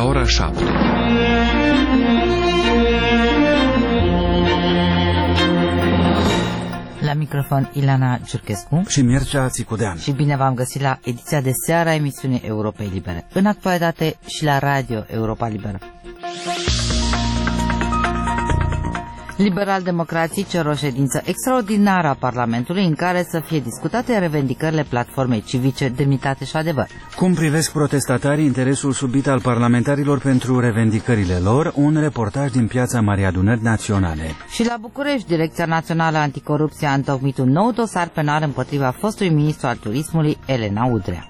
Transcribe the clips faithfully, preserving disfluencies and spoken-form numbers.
la ora șapte. La microfon Ilana Ciurchescu și Mircea Țicudean. Și bine v-am găsit la ediția de seară a emisiunii Europei Libere, în actualitate și la Radio Europa Liberă. Liberal-democrații cer o ședință extraordinară a Parlamentului în care să fie discutate revendicările platformei civice Demnitate și Adevăr. Cum privesc protestatarii interesul subit al parlamentarilor pentru revendicările lor? Un reportaj din Piața Marii Adunări Naționale. Și la București, Direcția Națională Anticorupție a întocmit un nou dosar penal împotriva fostului ministru al turismului, Elena Udrea.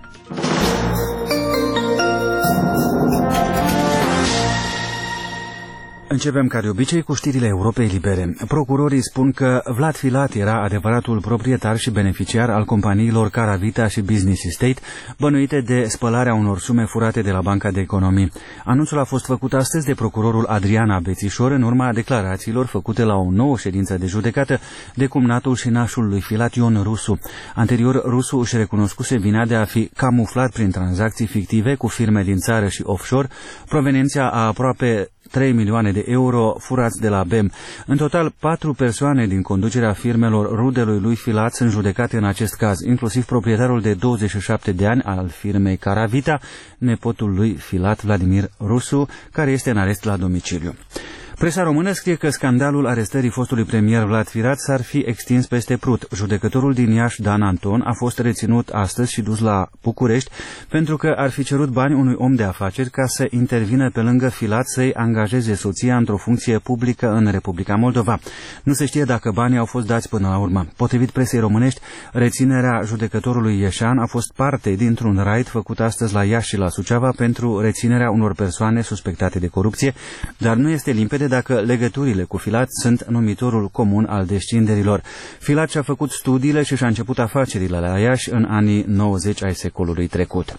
Începem ca de obicei cu știrile Europei Libere. Procurorii spun că Vlad Filat era adevăratul proprietar și beneficiar al companiilor Caravita și Business Estate, bănuite de spălarea unor sume furate de la Banca de Economii. Anunțul a fost făcut astăzi de procurorul Adriana Bețișor în urma declarațiilor făcute la o nouă ședință de judecată de cumnatul și nașul lui Filat, Ion Rusu. Anterior, Rusu își recunoscuse vina de a fi camuflat prin tranzacții fictive cu firme din țară și offshore, proveniența a aproape trei milioane de euro furați de la B E M. În total, patru persoane din conducerea firmelor rudelui lui Filat sunt judecate în acest caz, inclusiv proprietarul de douăzeci și șapte de ani al firmei Caravita, nepotul lui Filat, Vladimir Rusu, care este în arest la domiciliu. Presa română scrie că scandalul arestării fostului premier Vlad Filat s-ar fi extins peste Prut. Judecătorul din Iași, Dan Anton, a fost reținut astăzi și dus la București pentru că ar fi cerut bani unui om de afaceri ca să intervină pe lângă Filat să-i angajeze soția într-o funcție publică în Republica Moldova. Nu se știe dacă banii au fost dați până la urmă. Potrivit presei românești, reținerea judecătorului ieșan a fost parte dintr-un raid făcut astăzi la Iași și la Suceava pentru reținerea unor persoane suspectate de corupție, dar nu este limpede dacă legăturile cu Filat sunt numitorul comun al descinderilor. Filat și-a făcut studiile și și-a început afacerile la Iași în anii nouăzeci ai secolului trecut.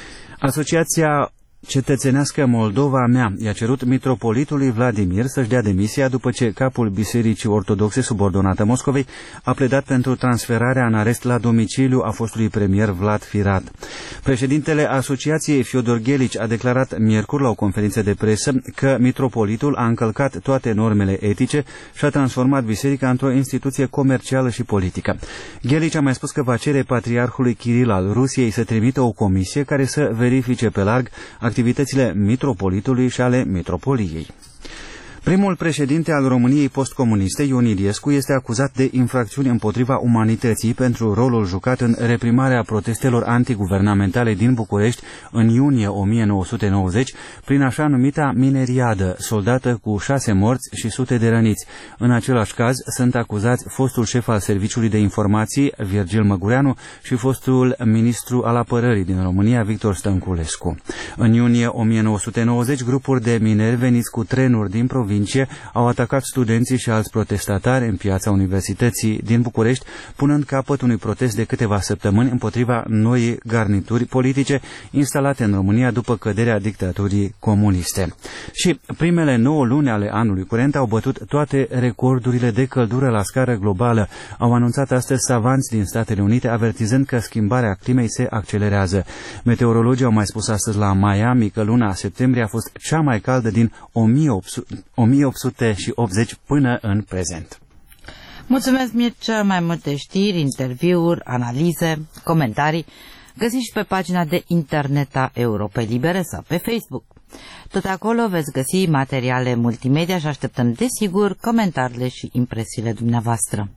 Asociația Cetățenească Moldova Mea i-a cerut mitropolitului Vladimir să-și dea demisia după ce capul Bisericii Ortodoxe subordonată Moscovei a pledat pentru transferarea în arest la domiciliu a fostului premier Vlad Filat. Președintele asociației Fiodor Ghelici a declarat miercuri la o conferință de presă că mitropolitul a încălcat toate normele etice și a transformat biserica într-o instituție comercială și politică. Ghelici a mai spus că va cere patriarhului Kiril al Rusiei să trimită o comisie care să verifice pe larg activitățile mitropolitului și ale mitropoliei. Primul președinte al României postcomuniste, Ion Iliescu, este acuzat de infracțiuni împotriva umanității pentru rolul jucat în reprimarea protestelor antiguvernamentale din București în iunie o mie nouă sute nouăzeci, prin așa numita mineriadă, soldată cu șase morți și sute de răniți. În același caz sunt acuzați fostul șef al Serviciului de Informații, Virgil Măgureanu, și fostul ministru al apărării din România, Victor Stănculescu. În iunie o mie nouă sute nouăzeci, grupuri de mineri veniți cu trenuri din provincie au atacat studenții și alți protestatari în piața Universității din București, punând capăt unui protest de câteva săptămâni împotriva noii garnituri politice instalate în România după căderea dictaturii comuniste. Și primele nouă luni ale anului curent au bătut toate recordurile de căldură la scară globală, au anunțat astăzi savanți din Statele Unite, avertizând că schimbarea climei se accelerează. Meteorologii au mai spus astăzi la Miami că luna septembrie a fost cea mai caldă din o mie opt sute optzeci până în prezent. Mulțumesc, Mircea. Mai multe știri, interviuri, analize, comentarii găsiți și pe pagina de internet a Europei Libere sau pe Facebook. Tot acolo veți găsi materiale multimedia și așteptăm, desigur, comentariile și impresiile dumneavoastră.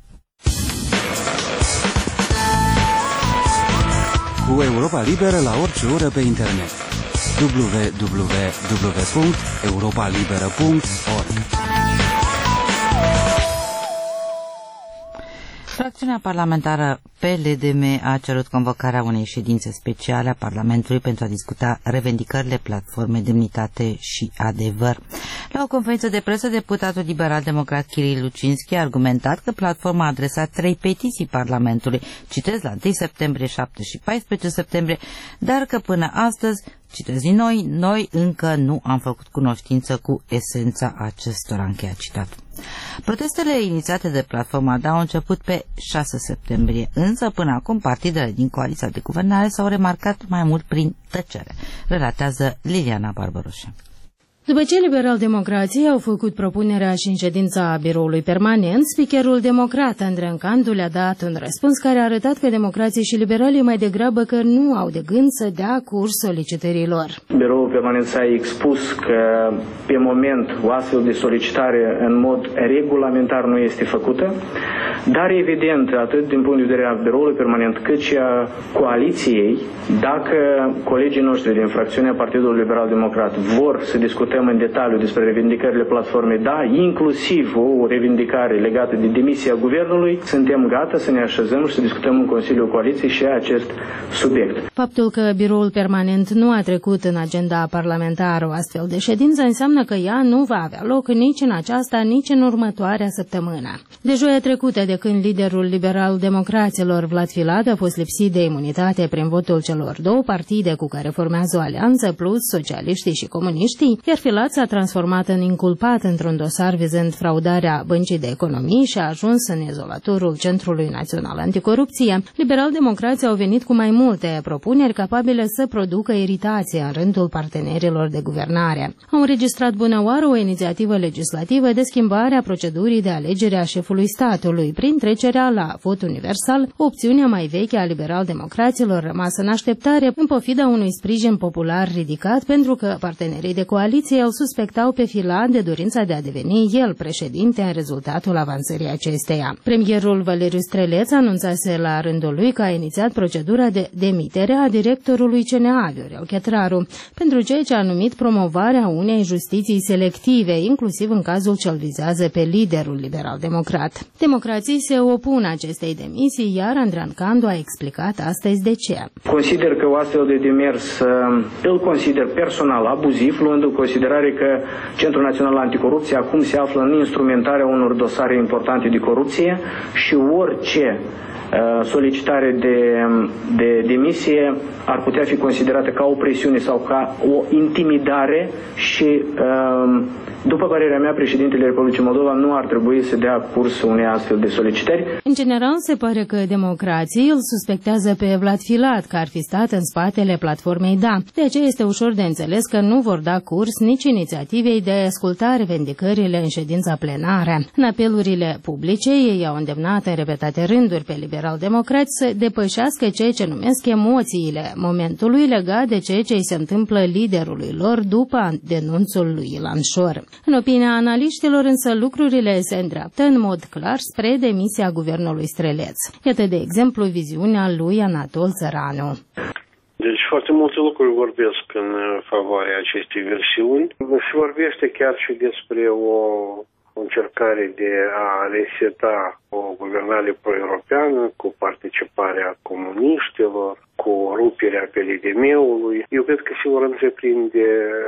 Cu Europa Liberă la orice oră pe internet. w w w punct europa liberă punct org. Fracțiunea parlamentară P L D M a cerut convocarea unei ședințe speciale a Parlamentului pentru a discuta revendicările platformei Demnitate și Adevăr. La o conferință de presă, deputatul liberal-democrat Kiril Lucinski a argumentat că platforma a adresat trei petiții Parlamentului, citez, la întâi septembrie, șapte și paisprezece septembrie, dar că până astăzi Citez din noi, noi încă nu am făcut cunoștință cu esența acestora, încheia citatul. Protestele inițiate de platforma D A au început pe șase septembrie, însă până acum partidele din coaliția de guvernare s-au remarcat mai mult prin tăcere, relatează Liliana Barbaroșe. După ce liberal-democrații au făcut propunerea și în ședința biroului permanent, speakerul democrat Andrean Candu le-a dat un răspuns care a arătat că democrații și liberalii mai degrabă că nu au de gând să dea curs solicitărilor. Biroul permanent s-a expus că pe moment o astfel de solicitare în mod regulamentar nu este făcută, dar evident, atât din punct de vedere al biroului permanent cât și a coaliției, dacă colegii noștri din fracțiunea Partidului Liberal-Democrat vor să discute în detaliu despre revindicările platformei, da, inclusiv o revindicare legată de demisia guvernului, suntem gata să ne așezăm și să discutăm în Consiliul Coaliției și acest subiect. Faptul că biroul permanent nu a trecut în agenda parlamentară o astfel de ședință înseamnă că ea nu va avea loc nici în aceasta, nici în următoarea săptămână. De joia trecută, de când liderul liberal-democraților Vlad Filat a fost lipsit de imunitate prin votul celor două partide cu care formează o alianță, plus socialiștii și comuniștii, iar Filat s-a transformat în inculpat într-un dosar vizând fraudarea Băncii de Economii și a ajuns în izolatorul Centrului Național Anticorupție, liberal-democrații au venit cu mai multe propuneri capabile să producă iritație în rândul partenerilor de guvernare. Au înregistrat bună oară o inițiativă legislativă de schimbare a procedurii de alegere a șefului statului, prin trecerea la vot universal, opțiunea mai veche a liberal-democraților rămasă în așteptare în pofida unui sprijin popular ridicat pentru că partenerii de coaliție îl suspectau pe Filat de dorința de a deveni el președinte în rezultatul avansării acesteia. Premierul Valeriu Streleț anunțase la rândul lui că a inițiat procedura de demitere a directorului C N A, Viorel Chetraru, pentru ceea ce a numit promovarea unei justiții selective, inclusiv în cazul ce îl vizează pe liderul liberal-democrat. Democrații se opun acestei demisii, iar Andrean Candu a explicat astăzi de ce. Consider că o astfel de demers îl consider personal abuziv, luând în considerare că Centrul Național Anticorupție acum se află în instrumentarea unor dosare importante de corupție și orice solicitare de, de demisie ar putea fi considerată ca o presiune sau ca o intimidare și, după părerea mea, președintele Republicii Moldova nu ar trebui să dea curs unei astfel de solicitări. În general, se pare că democrații îl suspectează pe Vlad Filat că ar fi stat în spatele platformei D A. De aceea este ușor de înțeles că nu vor da curs nici inițiativei de a asculta revendicările în ședința plenară. În apelurile publice, ei au îndemnat în repetate rânduri pe liberal-democrați să depășească ceea ce numesc emoțiile momentului legat de ceea ce îi se întâmplă liderului lor după denunțul lui Ilan Șor. În opinia analiștilor însă lucrurile se îndreaptă în mod clar spre demisia guvernului Streleț. Iată de exemplu viziunea lui Anatol Țăranu. Deci foarte multe lucruri vorbesc în favoarea acestei versiuni. Se vorbește chiar și despre o încercare de a reseta o guvernare pro-europeană cu participarea comuniștilor, cu ruperea P L D M-ului. Eu cred că se vor întreprinde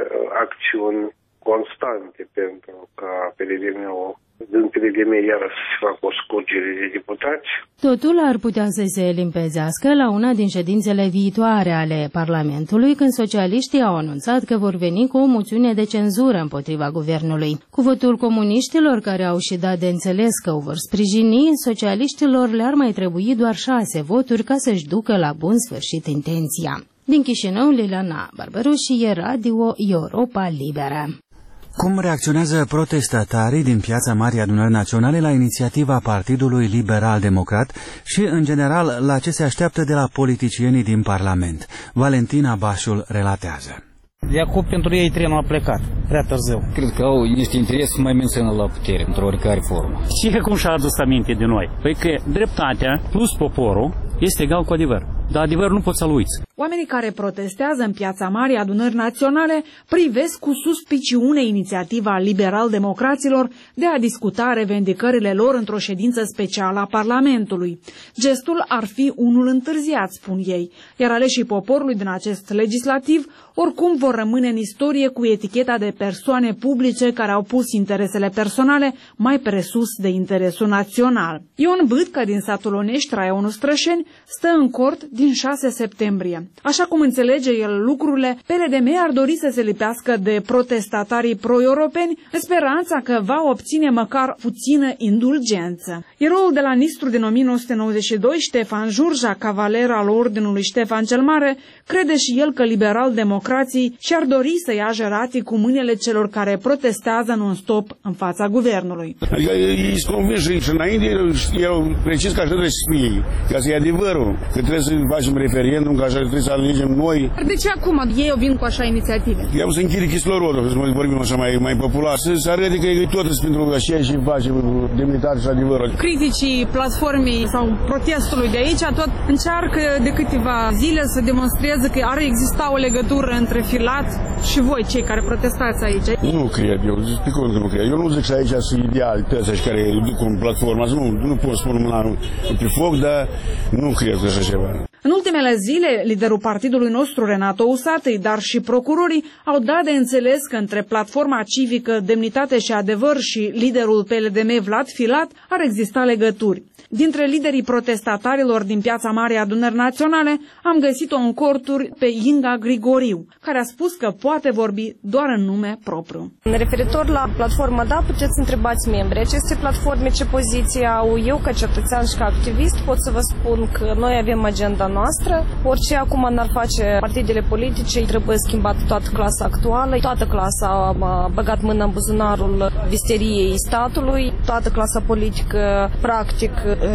acțiuni constante pentru ca P L D M-ul din P L D M iară să se facă o scurgere de deputați. Totul ar putea să se limpezească la una din ședințele viitoare ale Parlamentului, când socialiștii au anunțat că vor veni cu o moțiune de cenzură împotriva guvernului. Cu votul comuniștilor, care au și dat de înțeles că o vor sprijini, socialiștilor le-ar mai trebui doar șase voturi ca să-și ducă la bun sfârșit intenția. Din Chișinău, Liliana Barbaroșie, Radio Europa Liberă. Cum reacționează protestatarii din Piața Marii Adunări Naționale la inițiativa Partidului Liberal-Democrat și, în general, la ce se așteaptă de la politicienii din Parlament? Valentina Bașul relatează. De acum pentru ei trenul a plecat, prea târziu. Cred că au niște interes să mai menționă la putere, într-o oricare formă. Și cum și-a adus aminte de noi? Păi că dreptatea plus poporul este egal cu adevăr. Dar adevărul nu poți să-l uiți. Oamenii care protestează în Piața Marii Adunări Naționale privesc cu suspiciune inițiativa liberal-democraților de a discuta revendicările lor într-o ședință specială a Parlamentului. Gestul ar fi unul întârziat, spun ei, iar aleșii poporului din acest legislativ oricum vor rămâne în istorie cu eticheta de persoane publice care au pus interesele personale mai presus de interesul național. Ion Bâtcă din satul Onești, raionul Strășeni, stă în cort din șase septembrie. Europene. Așa cum înțelege el lucrurile, P L D M ar dori să se lipească de protestatarii pro-europeni în speranța că va obține măcar puțină indulgență. Eroul de la Nistru din o mie nouă sute nouăzeci și doi, Ștefan Jurja, cavaler al Ordinului Ștefan cel Mare, crede și el că liberal-democrații și-ar dori să ia jeratii cu mâinile celor care protestează non-stop în fața guvernului. Adică ei sunt convinși și înainte erau precis că așa trebuie să fie, ca să e adevărul, că trebuie să facem referendum, că așa trebuie să alegem noi. De ce acum ei o vin cu așa inițiative? Eu să închide kislorodul, să vorbim așa mai, mai popular, să se arăte că e tot pentru așa și face demnitate și adevărul. Criticii platformei sau protestului de aici tot încearcă de câteva zile să demonstreze că ar exista o legătură între Filat și voi, cei care protestați aici. Nu cred, eu zic că nu cred. Eu nu zic că aici sunt idealități care duc în platformă, nu, nu pot spune mâna pe foc, dar nu cred că așa ceva. În ultimele zile, liderul partidului nostru, Renato Usatăi, dar și procurorii, au dat de înțeles că între platforma civică Demnitate și Adevăr și liderul P L D M, Vlad Filat, ar exista legături. Dintre liderii protestatarilor din Piața Marii Adunări Naționale, am găsit-o în corturi pe Inga Grigoriu, care a spus că poate vorbi doar în nume propriu. Referitor la platformă, da, puteți întrebați membrii acestei platforme ce poziție au. Eu, ca cetățean și ca activist, pot să vă spun că noi avem agenda noastră. Orice acum n-ar face partidele politice, trebuie schimbat toată clasa actuală. Toată clasa a băgat mâna în buzunarul visteriei statului. Toată clasa politică, practic,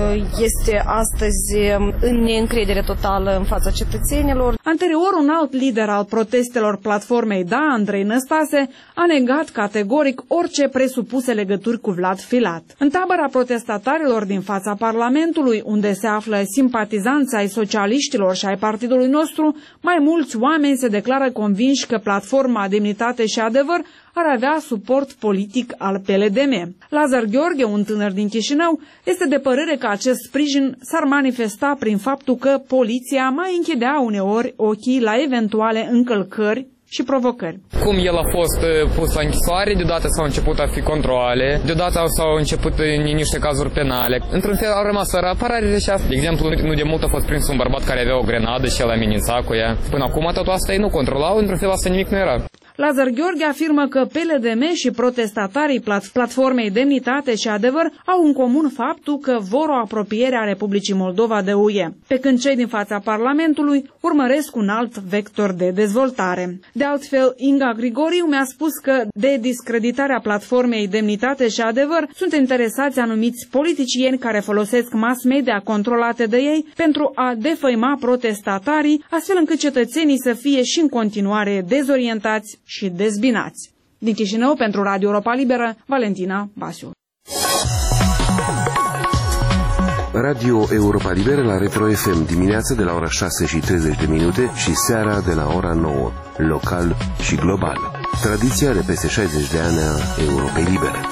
este astăzi în neîncredere totală în fața cetățenilor. Anterior, un alt lider al protestelor platformei Da, Andrei Năstase, a negat categoric orice presupuse legături cu Vlad Filat. În tabăra protestatarilor din fața Parlamentului, unde se află simpatizanți ai socialiștilor și ai partidului nostru, mai mulți oameni se declară convinși că platforma Demnitate și Adevăr ar avea suport politic al P L D M. Lazar Gheorghe, un tânăr din Chișinău, este de părere că acest sprijin s-ar manifesta prin faptul că poliția mai închidea uneori ochii la eventuale încălcări și provocări. Cum el a fost pus la închisoare, deodată s-au început a fi controale, deodată s-au început niște cazuri penale. Într-un fel au rămas fără apărare și asta. De exemplu, nu de mult a fost prins un bărbat care avea o grenadă și el amenința cu ea. Până acum totul asta ei nu controlau, într-un fel asta nimic nu era. Lazar Gheorghe afirmă că P L D M și protestatarii platformei Demnitate și Adevăr au în comun faptul că vor o apropiere a Republicii Moldova de U E, pe când cei din fața Parlamentului urmăresc un alt vector de dezvoltare. De altfel, Inga Grigoriu mi-a spus că de discreditarea platformei Demnitate și Adevăr sunt interesați anumiți politicieni care folosesc mass media controlate de ei pentru a defăima protestatarii, astfel încât cetățenii să fie și în continuare dezorientați și dezbinați. Din Chișinău, pentru Radio Europa Liberă, Valentina Basiu. Radio Europa Liberă la Retro F M, dimineața de la ora șase și treizeci de minute și seara de la ora nouă, local și global. Tradiția de peste șaizeci de ani a Europei Libere.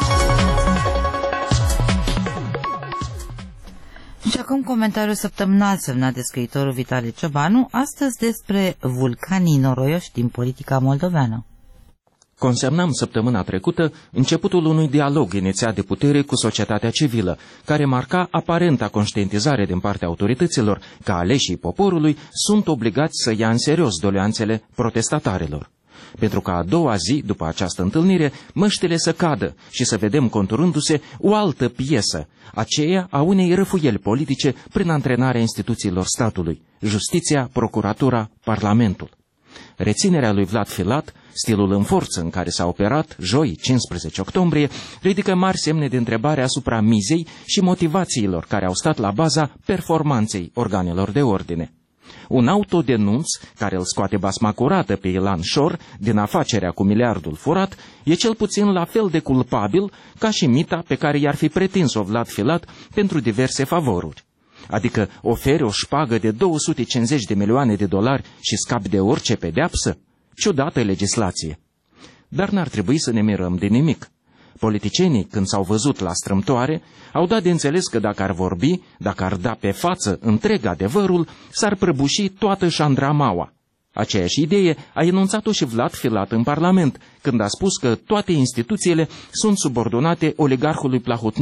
Și acum comentariul săptămânal semnat de scriitorul Vitale Ciobanu, astăzi despre vulcanii noroioși din politica moldoveană. Consemnam săptămâna trecută începutul unui dialog inițiat de putere cu societatea civilă, care marca aparenta conștientizare din partea autorităților că aleșii poporului sunt obligați să ia în serios doleanțele protestatarilor. Pentru că a doua zi, după această întâlnire, măștile să cadă și să vedem conturându-se o altă piesă, aceea a unei răfuieli politice prin antrenarea instituțiilor statului, justiția, procuratura, parlamentul. Reținerea lui Vlad Filat, stilul în forță în care s-a operat, joi, cincisprezece octombrie, ridică mari semne de întrebare asupra mizei și motivațiilor care au stat la baza performanței organelor de ordine. Un autodenunț care îl scoate basma curată pe Ilan Șor din afacerea cu miliardul furat e cel puțin la fel de culpabil ca și mita pe care i-ar fi pretins-o Vlad Filat pentru diverse favoruri. Adică oferi o șpagă de două sute cincizeci de milioane de dolari și scapi de orice pedeapsă? Ciudată legislație. Dar n-ar trebui să ne mirăm de nimic. Politicienii, când s-au văzut la strâmtoare, au dat de înțeles că dacă ar vorbi, dacă ar da pe față întreg adevărul, s-ar prăbuși toată șandramaua. Aceeași idee a enunțat-o și Vlad Filat în Parlament, când a spus că toate instituțiile sunt subordonate oligarhului Plahotniuc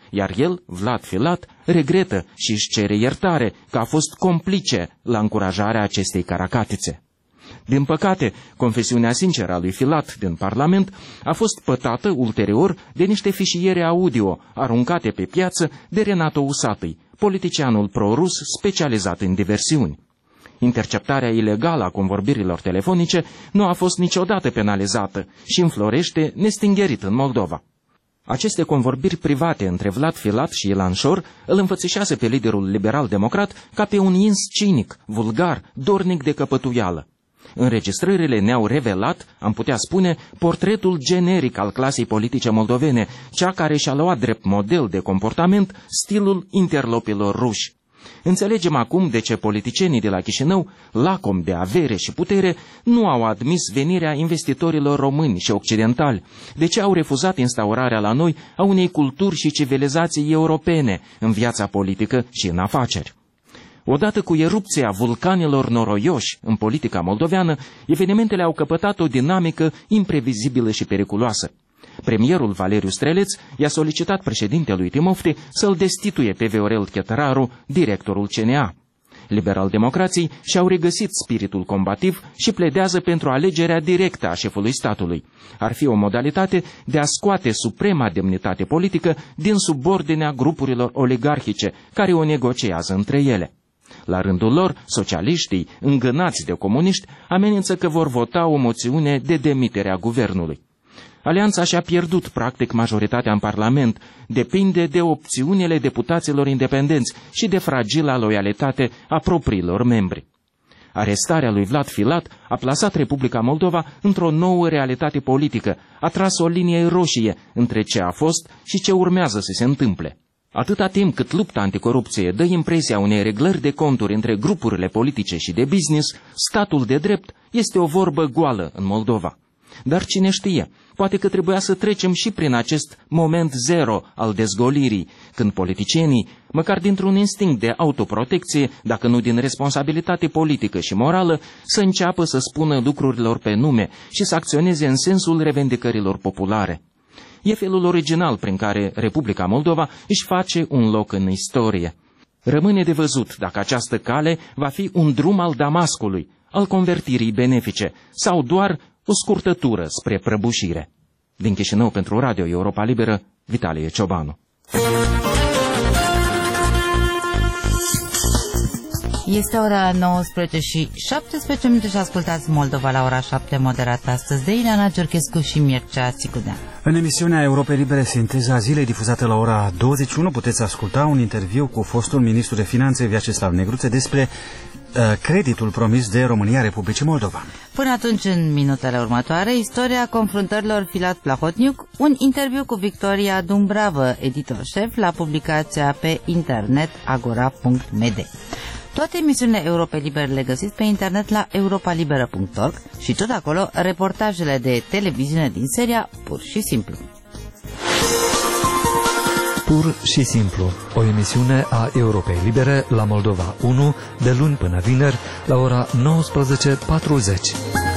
iar el, Vlad Filat, regretă și își cere iertare că a fost complice la încurajarea acestei caracatițe. Din păcate, confesiunea sinceră a lui Filat din Parlament a fost pătată ulterior de niște fișiere audio aruncate pe piață de Renato Usatăi, politicianul pro-rus specializat în diversiuni. Interceptarea ilegală a convorbirilor telefonice nu a fost niciodată penalizată și înflorește nestingerit în Moldova. Aceste convorbiri private între Vlad Filat și Ilan Șor îl înfățișează pe liderul liberal-democrat ca pe un ins cinic, vulgar, dornic de căpătuială. Înregistrările ne-au revelat, am putea spune, portretul generic al clasei politice moldovene, cea care și-a luat drept model de comportament stilul interlopilor ruși. Înțelegem acum de ce politicienii de la Chișinău, lacomi de avere și putere, nu au admis venirea investitorilor români și occidentali, de ce au refuzat instaurarea la noi a unei culturi și civilizații europene în viața politică și în afaceri. Odată cu erupția vulcanilor noroioși în politica moldoveană, evenimentele au căpătat o dinamică imprevizibilă și periculoasă. Premierul Valeriu Streleț i-a solicitat președintelui Timofte să-l destituie pe Viorel Chetăraru, directorul C N A. Liberal-democrații și-au regăsit spiritul combativ și pledează pentru alegerea directă a șefului statului. Ar fi o modalitate de a scoate suprema demnitate politică din subordinea grupurilor oligarhice care o negociază între ele. La rândul lor, socialiștii, îngânați de comuniști, amenință că vor vota o moțiune de demitere a guvernului. Alianța și-a pierdut practic majoritatea în Parlament, depinde de opțiunile deputaților independenți și de fragila loialitate a propriilor membri. Arestarea lui Vlad Filat a plasat Republica Moldova într-o nouă realitate politică, a tras o linie roșie între ce a fost și ce urmează să se întâmple. Atâta timp cât lupta anticorupție dă impresia unei reglări de conturi între grupurile politice și de business, statul de drept este o vorbă goală în Moldova. Dar cine știe, poate că trebuia să trecem și prin acest moment zero al dezgolirii, când politicienii, măcar dintr-un instinct de autoprotecție, dacă nu din responsabilitate politică și morală, să înceapă să spună lucrurilor pe nume și să acționeze în sensul revendicărilor populare. E felul original prin care Republica Moldova își face un loc în istorie. Rămâne de văzut dacă această cale va fi un drum al Damascului, al convertirii benefice, sau doar o scurtătură spre prăbușire. Din Chișinău pentru Radio Europa Liberă, Vitalie Ciobanu. Este ora nouăsprezece și șaptesprezece minute și ascultați Moldova la ora șapte, moderată astăzi de Ileana Giurchescu și Mircea Țicudea. În emisiunea Europei Libere, Sinteza Zilei, difuzată la ora douăzeci și unu, puteți asculta un interviu cu fostul ministru de Finanțe, Vyacheslav Negruțe, despre uh, creditul promis de România Republicii Moldova. Până atunci, în minutele următoare, istoria confruntărilor Filat-Plahotniuc, un interviu cu Victoria Dumbravă, editor șef la publicația pe internet agora punct m d. Toate emisiunile Europei Libere le găsiți pe internet la europalibera punct org și tot acolo reportajele de televiziune din seria Pur și Simplu. Pur și Simplu, o emisiune a Europei Libere la Moldova unu, de luni până vineri, la ora nouăsprezece patruzeci.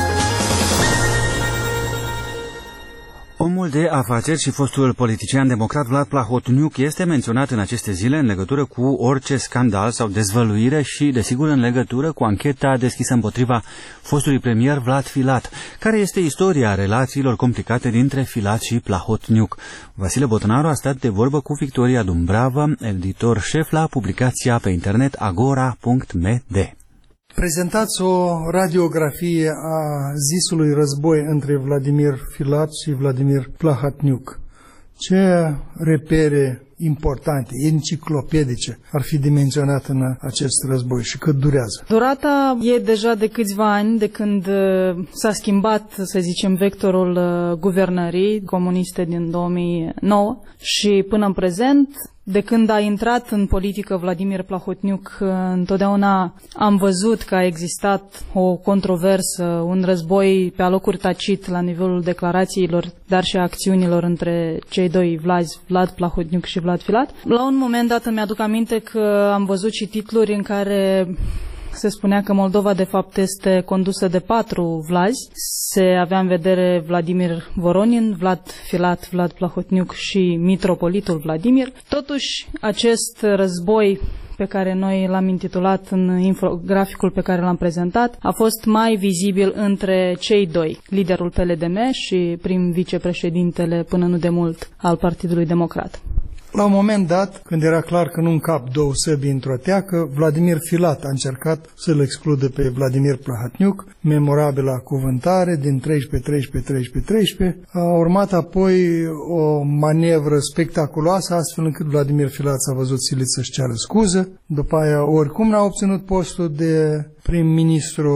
Omul de afaceri și fostul politician democrat Vlad Plahotniuc este menționat în aceste zile în legătură cu orice scandal sau dezvăluire și, desigur, în legătură cu ancheta deschisă împotriva fostului premier Vlad Filat. Care este istoria relațiilor complicate dintre Filat și Plahotniuc? Vasile Botnaru a stat de vorbă cu Victoria Dumbravă, editor șef la publicația pe internet agora punct m d. Prezentați o radiografie a zisului război între Vladimir Filat și Vladimir Plahotniuc. Ce repere importante, enciclopedice ar fi dimenționat în acest război și cât durează? Durata e deja de câțiva ani de când s-a schimbat, să zicem, vectorul guvernării comuniste din două mii nouă și până în prezent. De când a intrat în politică Vladimir Plahotniuc, întotdeauna am văzut că a existat o controversă, un război pe alocuri tacit la nivelul declarațiilor, dar și a acțiunilor între cei doi Vlazi, Vlad Plahotniuc și Vlad Filat. La un moment dat îmi aduc aminte că am văzut și titluri în care se spunea că Moldova de fapt este condusă de patru vlazi. Se avea în vedere Vladimir Voronin, Vlad Filat, Vlad Plahotniuc și mitropolitul Vladimir. Totuși, acest război pe care noi l-am intitulat în infograficul pe care l-am prezentat, a fost mai vizibil între cei doi, liderul P L D M și prim vicepreședintele până nu de mult al Partidului Democrat. La un moment dat, când era clar că nu încap două săbi într-o teacă, Vladimir Filat a încercat să-l excludă pe Vladimir Plahotniuc, memorabila cuvântare din treisprezece treisprezece treisprezece treisprezece. A urmat apoi o manevră spectaculoasă, astfel încât Vladimir Filat s-a văzut silit să-și ceară scuză. După aia, oricum n-a obținut postul de prim-ministru.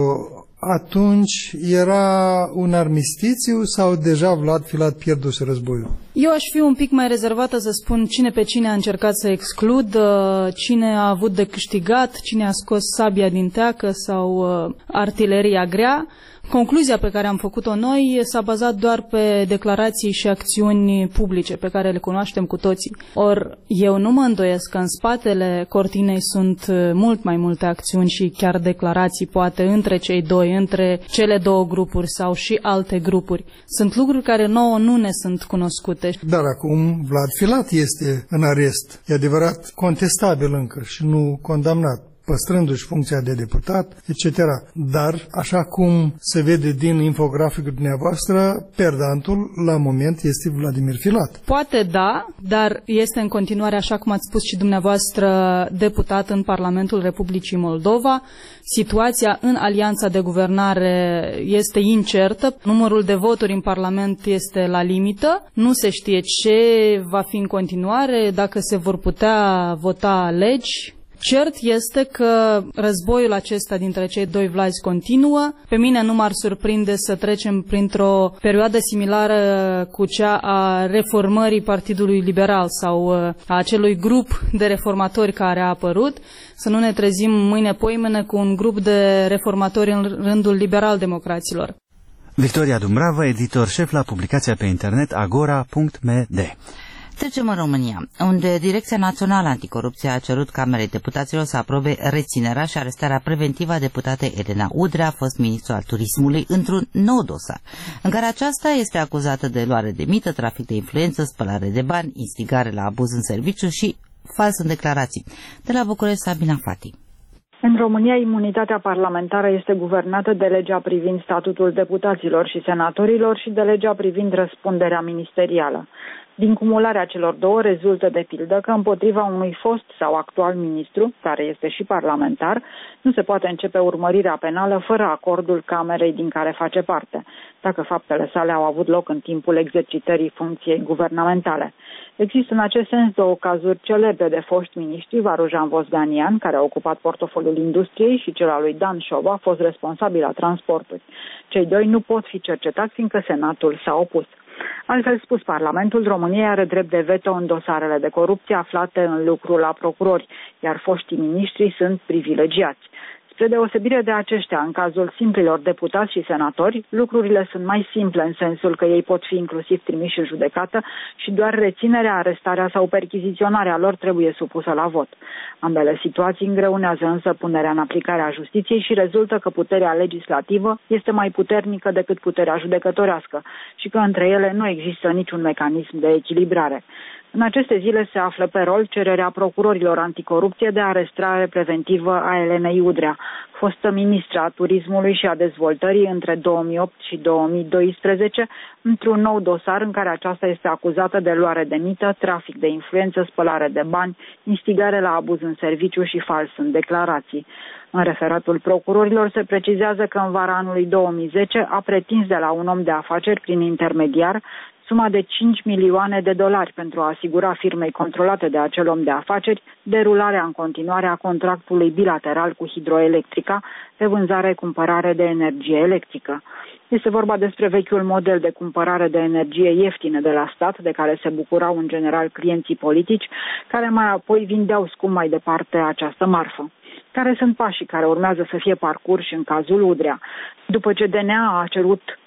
Atunci era un armistițiu sau deja Vlad Filat pierduse războiul? Eu aș fi un pic mai rezervată să spun cine pe cine a încercat să exclud, cine a avut de câștigat, cine a scos sabia din teacă sau artileria grea. Concluzia pe care am făcut-o noi s-a bazat doar pe declarații și acțiuni publice pe care le cunoaștem cu toții. Or, eu nu mă îndoiesc că în spatele cortinei sunt mult mai multe acțiuni și chiar declarații, poate, între cei doi, între cele două grupuri sau și alte grupuri. Sunt lucruri care nouă nu ne sunt cunoscute. Dar acum Vlad Filat este în arest. E adevărat, contestabil încă și nu condamnat, păstrându-și funcția de deputat, et cetera. Dar, așa cum se vede din infograficul dumneavoastră, perdantul la moment este Vladimir Filat. Poate da, dar este în continuare, așa cum ați spus și dumneavoastră, deputat în Parlamentul Republicii Moldova. Situația în alianța de guvernare este incertă. Numărul de voturi în Parlament este la limită. Nu se știe ce va fi în continuare, dacă se vor putea vota legi. Cert este că războiul acesta dintre cei doi vlazi continuă. Pe mine nu m-ar surprinde să trecem printr-o perioadă similară cu cea a reformării Partidului Liberal sau a acelui grup de reformatori care a apărut, să nu ne trezim mâine-poimâine cu un grup de reformatori în rândul liberal-democraților. Victoria Dumbrava, editor șef la publicația pe internet agora punct m d. Trecem în România, unde Direcția Națională Anticorupție a cerut Camerei Deputaților să aprobe reținerea și arestarea preventivă a deputatei Elena Udrea, fost ministru al turismului, într-un nou dosar, în care aceasta este acuzată de luare de mită, trafic de influență, spălare de bani, instigare la abuz în serviciu și fals în declarații. De la București, Sabina Fati. În România, imunitatea parlamentară este guvernată de legea privind statutul deputaților și senatorilor și de legea privind răspunderea ministerială. Din cumularea celor două rezultă de pildă că împotriva unui fost sau actual ministru, care este și parlamentar, nu se poate începe urmărirea penală fără acordul Camerei din care face parte, dacă faptele sale au avut loc în timpul exercitării funcției guvernamentale. Există în acest sens două cazuri celebre de foști miniștri, Varujan Vosganian, care a ocupat portofoliul industriei, și cel al lui Dan Șova, a fost responsabil la transporturi. Cei doi nu pot fi cercetați, fiindcă Senatul s-a opus. Altfel spus, Parlamentul României are drept de veto în dosarele de corupție aflate în lucru la procurori, iar foștii miniștri sunt privilegiați. Spre deosebire de aceștia, în cazul simplilor deputați și senatori, lucrurile sunt mai simple în sensul că ei pot fi inclusiv trimiși în judecată și doar reținerea, arestarea sau perchiziționarea lor trebuie supusă la vot. Ambele situații îngreunează însă punerea în aplicare a justiției și rezultă că puterea legislativă este mai puternică decât puterea judecătorească și că între ele nu există niciun mecanism de echilibrare. În aceste zile se află pe rol cererea procurorilor anticorupție de arestare preventivă a Elenei Udrea, fostă ministra a turismului și a dezvoltării între două mii opt și două mii doisprezece, într-un nou dosar în care aceasta este acuzată de luare de mită, trafic de influență, spălare de bani, instigare la abuz în serviciu și fals în declarații. În referatul procurorilor se precizează că în vara anului două mii zece a pretins de la un om de afaceri prin intermediar suma de cinci milioane de dolari pentru a asigura firmei controlate de acel om de afaceri derularea în continuare a contractului bilateral cu Hidroelectrica de vânzare-cumpărare de energie electrică. Este vorba despre vechiul model de cumpărare de energie ieftină de la stat, de care se bucurau în general clienții politici, care mai apoi vindeau scump mai departe această marfă. Care sunt pașii care urmează să fie parcurși în cazul Udrea? După ce D N A a cerut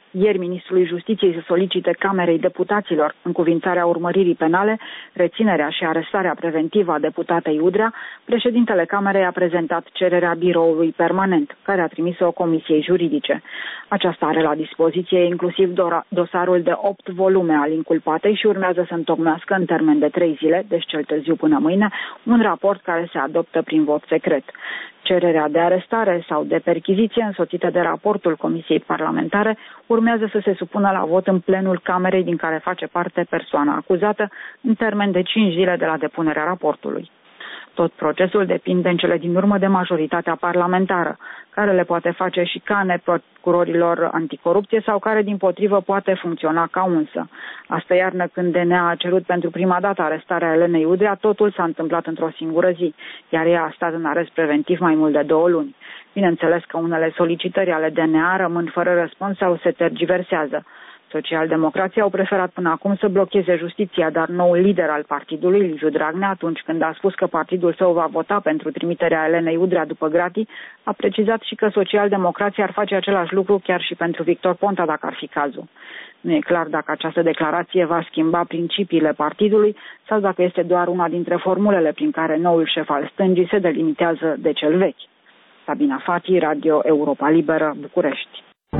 Ieri, ministrului Justiției să solicite Camerei Deputaților încuvințarea urmăririi penale, reținerea și arestarea preventivă a deputatei Udrea, președintele Camerei a prezentat cererea biroului permanent, care a trimis-o Comisiei Juridice. Aceasta are la dispoziție inclusiv dosarul de opt volume al inculpatei și urmează să întocmească în termen de trei zile, deci cel târziu până mâine, un raport care se adoptă prin vot secret. Cererea de arestare sau de perchiziție însoțită de raportul Comisiei Parlamentare urmează să se supună la vot în plenul Camerei din care face parte persoana acuzată în termen de cinci zile de la depunerea raportului. Tot procesul depinde în cele din urmă de majoritatea parlamentară, care le poate face și cane procurorilor anticorupție sau care dimpotrivă poate funcționa ca unsă. Astă iarnă, când D N A a cerut pentru prima dată arestarea Elenei Udrea, totul s-a întâmplat într-o singură zi, iar ea a stat în arest preventiv mai mult de două luni. Bineînțeles că unele solicitări ale D N A rămân fără răspuns sau se tergiversează. Socialdemocrații au preferat până acum să blocheze justiția, dar noul lider al partidului, Liviu Dragnea, atunci când a spus că partidul său va vota pentru trimiterea Elenei Udrea după gratii, a precizat și că socialdemocrații ar face același lucru chiar și pentru Victor Ponta, dacă ar fi cazul. Nu e clar dacă această declarație va schimba principiile partidului sau dacă este doar una dintre formulele prin care noul șef al stângii se delimitează de cel vechi. Sabina Fati, Radio Europa Liberă, București.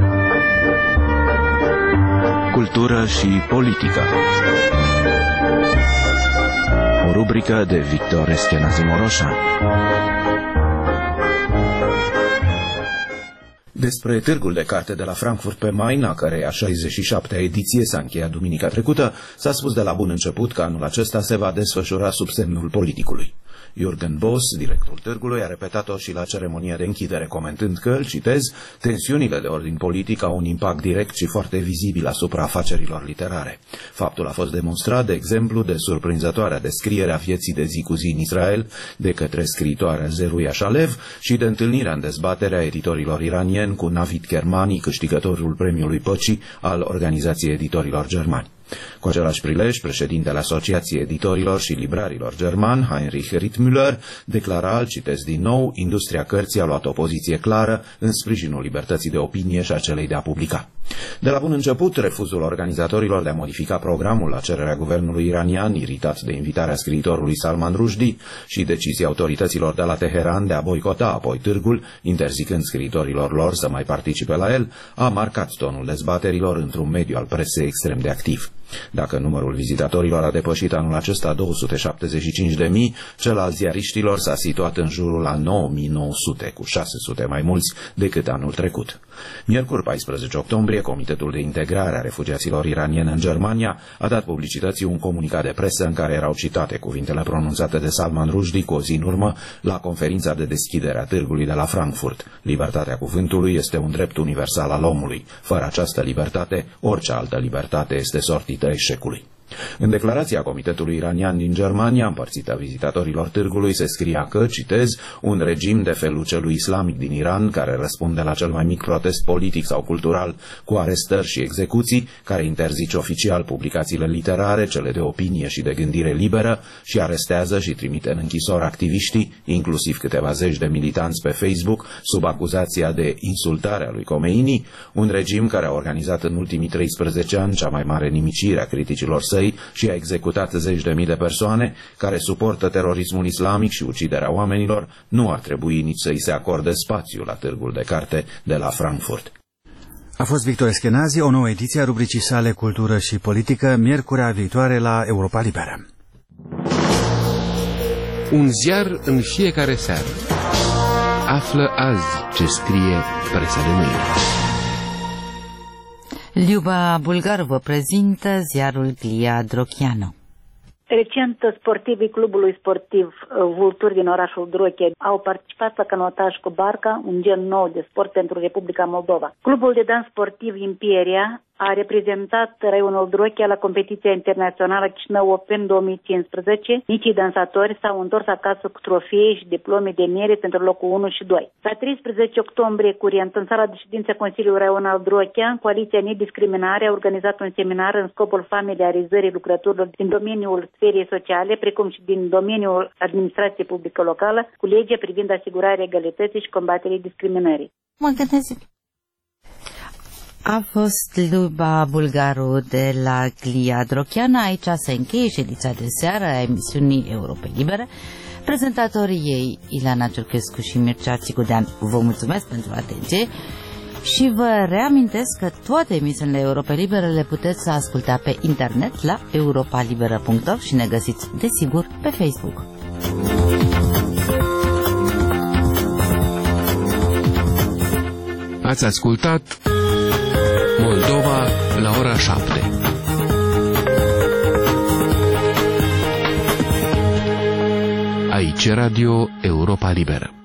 Cultură și politică. O rubrică de Victor Eschenazi Moroșan. Despre târgul de carte de la Frankfurt pe Main, a căreia șaizeci și șaptea ediție s-a încheiat duminica trecută, s-a spus de la bun început că anul acesta se va desfășura sub semnul politicului. Jürgen Boss, directorul târgului, a repetat-o și la ceremonia de închidere, comentând că, îl citez, tensiunile de ordin politic au un impact direct și foarte vizibil asupra afacerilor literare. Faptul a fost demonstrat, de exemplu, de surprinzătoarea descriere a vieții de zi cu zi în Israel de către scriitoarea Zeruia Shalev și de întâlnirea în dezbaterea editorilor iranieni cu Navid Kermani, câștigătorul premiului Păcii al Organizației Editorilor Germani. Cu același prilej, președintele Asociației Editorilor și Librarilor German, Heinrich Rittmüller, declara, îl citesc din nou, industria cărții a luat o poziție clară în sprijinul libertății de opinie și a celei de a publica. De la bun început, refuzul organizatorilor de a modifica programul la cererea guvernului iranian, iritat de invitarea scriitorului Salman Rushdie, și decizia autorităților de la Teheran de a boicota apoi târgul, interzicând scriitorilor lor să mai participe la el, a marcat tonul dezbaterilor într-un mediu al presei extrem de activ. Dacă numărul vizitatorilor a depășit anul acesta două sute șaptezeci și cinci de mii, cel al ziariștilor s-a situat în jurul la nouă mii nouă sute, cu șase sute mai mulți decât anul trecut. Miercuri paisprezece octombrie, Comitetul de Integrare a Refugiaților Iranieni în Germania a dat publicității un comunicat de presă în care erau citate cuvintele pronunțate de Salman Rushdie cu o zi în urmă la conferința de deschidere a târgului de la Frankfurt. Libertatea cuvântului este un drept universal al omului. Fără această libertate, orice altă libertate este sortită eșecului. În declarația Comitetului Iranian din Germania, împărțită vizitatorilor târgului, se scria că, citez, un regim de felul celui islamic din Iran, care răspunde la cel mai mic protest politic sau cultural cu arestări și execuții, care interzice oficial publicațiile literare, cele de opinie și de gândire liberă și arestează și trimite în închisori activiștii, inclusiv câteva zeci de militanți pe Facebook, sub acuzația de insultare a lui Khomeini, un regim care a organizat în ultimii treisprezece ani cea mai mare nimicire a criticilor săi și a executat zeci de mii de persoane, care suportă terorismul islamic și uciderea oamenilor, nu ar trebui nici să-i se acorde spațiu la târgul de carte de la Frankfurt. A fost Victor Eschenazi, o nouă ediție a rubricii sale Cultură și Politică, miercurea viitoare la Europa Liberă. Un ziar în fiecare seară. Află azi ce scrie presa de mâine. Liuba Bulgar vă prezintă ziarul Glia Drochianu. Recent, sportivii clubului sportiv Vulturi din orașul Drochia au participat la canotaj cu barca, un gen nou de sport pentru Republica Moldova. Clubul de dans sportiv Imperia a reprezentat raionul Drochia la competiția internațională Chișinău Open două mii cincisprezece. Micii dansatori s-au întors acasă cu trofee și diplome de merit pentru locul unu și doi. La treisprezece octombrie curent, în sala de ședință Consiliului Raional Drochia, Coaliția Nediscriminare a organizat un seminar în scopul familiarizării lucrătorilor din domeniul sferei sociale, precum și din domeniul administrației publică locală, cu legea privind asigurarea egalității și combaterii discriminării. Mă gândesc. A fost Luba Bulgaru de la Glia Drochiana. Aici se încheie și ediția de seară a emisiunii Europe Libere. Prezentatorii ei, Ileana Ciurchescu și Mircea Țicudean, vă mulțumesc pentru atenție și vă reamintesc că toate emisiunile Europe Libere le puteți asculta pe internet la europalibera punct org și ne găsiți, desigur, pe Facebook. Ați ascultat Moldova la ora șapte. Aici Radio Europa Liberă.